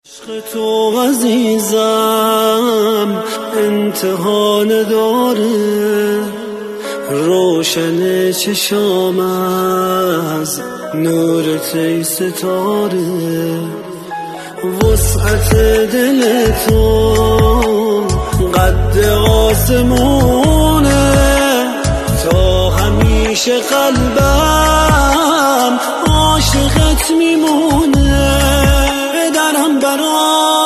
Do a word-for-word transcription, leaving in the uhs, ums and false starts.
عشق تو عزیزم انتها نداره، روشن چشام از نورت ای ستاره، وسعت دل تو قد آسمونه، تا همیشه قلبم عاشقت میمونه، بدرم برام